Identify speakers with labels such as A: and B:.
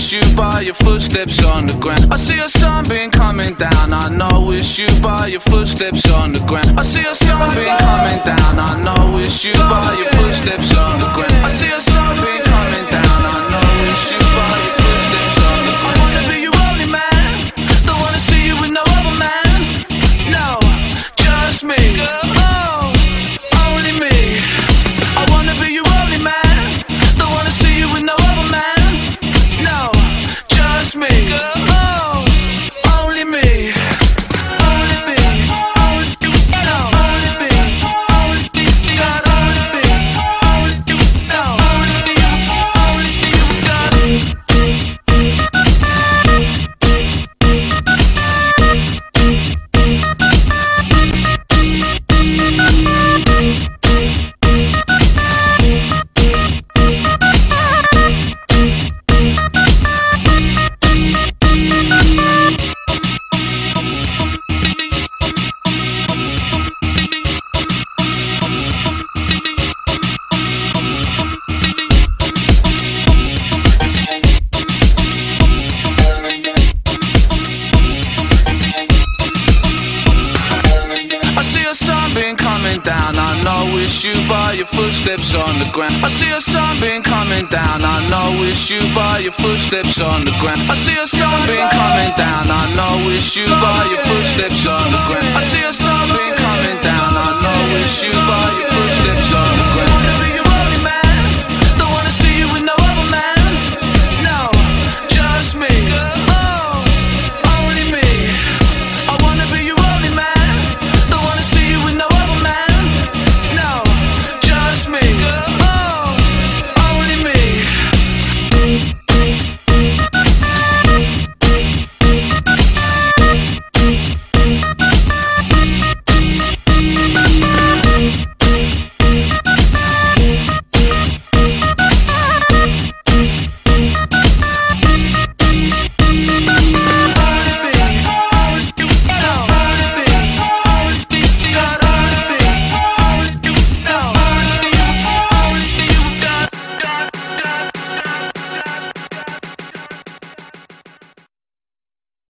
A: it's you by your footsteps on the ground. I see a sunbeam coming down, I know it's you by your footsteps on the ground. I see a sunbeam coming down, I know it's you by your footsteps on the ground. I see a sunbeam coming down, I know it's you by your footsteps on the ground. I wanna be your only man, don't wanna see you with no other man. No, just me, oh, only me. I wanna be your only man, don't wanna see you with no other man. No, just me, oh, only me. Only me, only you, no, only me, only you, God, only me, only you, no, only you, God. I see a sunbeam coming down, I know it's you by your footsteps on the ground. I see a sunbeam coming down, I know it's you by your footsteps on the ground. I see a sunbeam coming down, I know it's you by your footsteps on the ground. I see a sunbeam coming down, I know it's you by your footsteps on the ground.